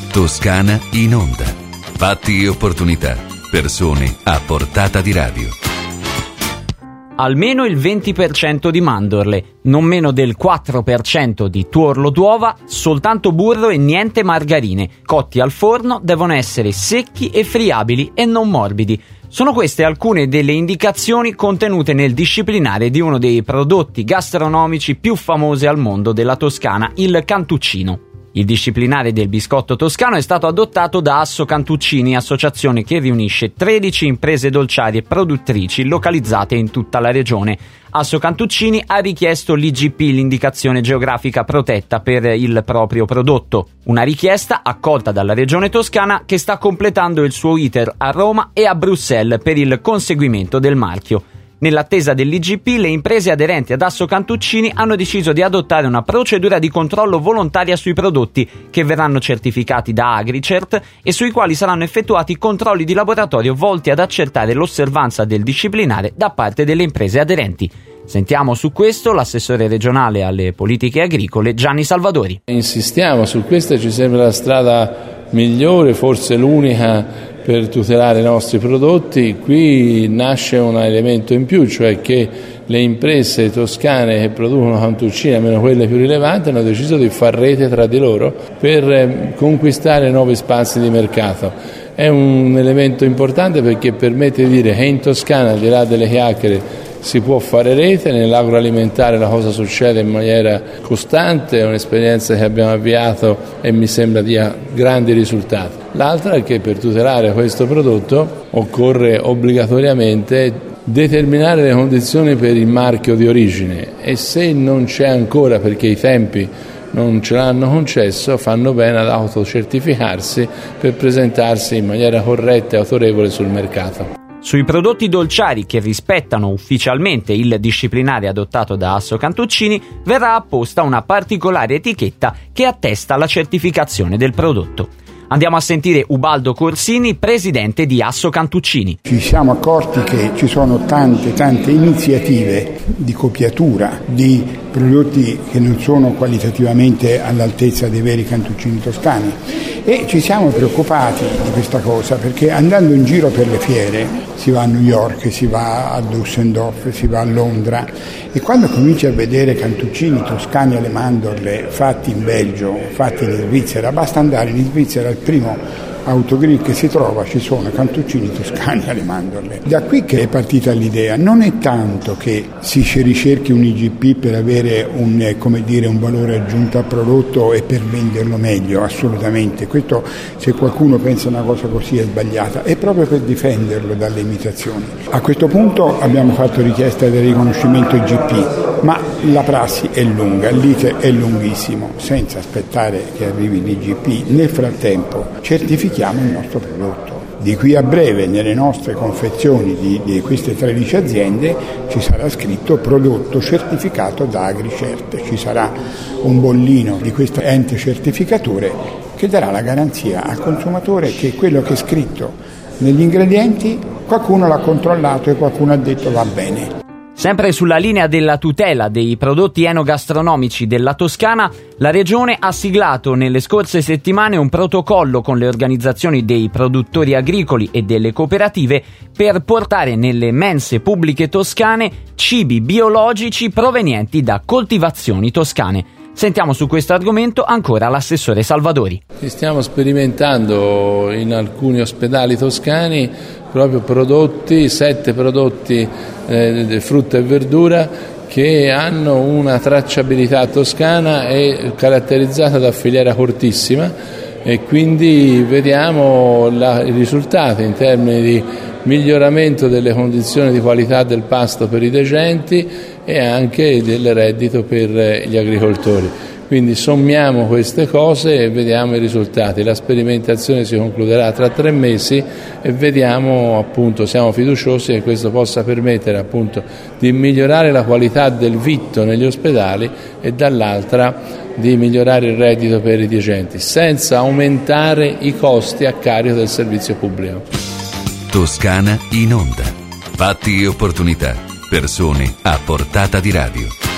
Toscana in onda. Fatti e opportunità. Persone a portata di radio. Almeno il 20% di mandorle, non meno del 4% di tuorlo d'uova, soltanto burro e niente margarine. Cotti al forno devono essere secchi e friabili e non morbidi. Sono queste alcune delle indicazioni contenute nel disciplinare di uno dei prodotti gastronomici più famosi al mondo della Toscana, il cantuccino. Il disciplinare del biscotto toscano è stato adottato da Assocantuccini, associazione che riunisce 13 imprese dolciarie produttrici localizzate in tutta la regione. Assocantuccini ha richiesto l'IGP, l'indicazione geografica protetta, per il proprio prodotto. Una richiesta accolta dalla regione toscana che sta completando il suo iter a Roma e a Bruxelles per il conseguimento del marchio. Nell'attesa dell'IGP, le imprese aderenti ad Assocantuccini hanno deciso di adottare una procedura di controllo volontaria sui prodotti che verranno certificati da Agricert e sui quali saranno effettuati controlli di laboratorio volti ad accertare l'osservanza del disciplinare da parte delle imprese aderenti. Sentiamo su questo l'assessore regionale alle politiche agricole Gianni Salvadori. Insistiamo su questa, ci sembra la strada migliore, forse l'unica per tutelare i nostri prodotti. Qui nasce un elemento in più, cioè che le imprese toscane che producono cantuccini, almeno quelle più rilevanti, hanno deciso di far rete tra di loro per conquistare nuovi spazi di mercato. È un elemento importante perché permette di dire che in Toscana, al di là delle chiacchiere, si può fare rete. Nell'agroalimentare la cosa succede in maniera costante, è un'esperienza che abbiamo avviato e mi sembra dia grandi risultati. L'altra è che per tutelare questo prodotto occorre obbligatoriamente determinare le condizioni per il marchio di origine, e se non c'è ancora, perché i tempi non ce l'hanno concesso, fanno bene ad autocertificarsi per presentarsi in maniera corretta e autorevole sul mercato. Sui prodotti dolciari che rispettano ufficialmente il disciplinare adottato da Assocantuccini verrà apposta una particolare etichetta che attesta la certificazione del prodotto. Andiamo a sentire Ubaldo Corsini, presidente di Assocantuccini. Ci siamo accorti che ci sono tante iniziative di copiatura di prodotti che non sono qualitativamente all'altezza dei veri cantuccini toscani, e ci siamo preoccupati di questa cosa perché andando in giro per le fiere, si va a New York, si va a Düsseldorf, si va a Londra, e quando cominci a vedere cantuccini toscani alle mandorle fatti in Belgio, fatti in Svizzera, basta andare in Svizzera, al primo autogrill che si trova ci sono cantuccini toscani alle mandorle. Da qui che è partita l'idea. Non è tanto che si ricerchi un IGP per avere un valore aggiunto al prodotto e per venderlo meglio, assolutamente. Questo, se qualcuno pensa una cosa così, è sbagliata. È proprio per difenderlo dalle imitazioni. A questo punto abbiamo fatto richiesta del riconoscimento IGP, ma la prassi è lunga, l'iter è lunghissimo. Senza aspettare che arrivi l'IGP, nel frattempo certifichiamo il nostro prodotto. Di qui a breve nelle nostre confezioni di queste 13 aziende ci sarà scritto prodotto certificato da Agricert, ci sarà un bollino di questo ente certificatore che darà la garanzia al consumatore che quello che è scritto negli ingredienti qualcuno l'ha controllato e qualcuno ha detto va bene. Sempre sulla linea della tutela dei prodotti enogastronomici della Toscana, la Regione ha siglato nelle scorse settimane un protocollo con le organizzazioni dei produttori agricoli e delle cooperative per portare nelle mense pubbliche toscane cibi biologici provenienti da coltivazioni toscane. Sentiamo su questo argomento ancora l'assessore Salvadori. Stiamo sperimentando in alcuni ospedali toscani proprio 7 prodotti di frutta e verdura che hanno una tracciabilità toscana e caratterizzata da filiera cortissima, e quindi vediamo i risultati in termini di miglioramento delle condizioni di qualità del pasto per i degenti e anche del reddito per gli agricoltori. Quindi sommiamo queste cose e vediamo i risultati. La sperimentazione si concluderà tra 3 mesi e vediamo, appunto, siamo fiduciosi che questo possa permettere appunto di migliorare la qualità del vitto negli ospedali e dall'altra di migliorare il reddito per i degenti, senza aumentare i costi a carico del servizio pubblico. Toscana in onda. Fatti e opportunità. Persone a portata di radio.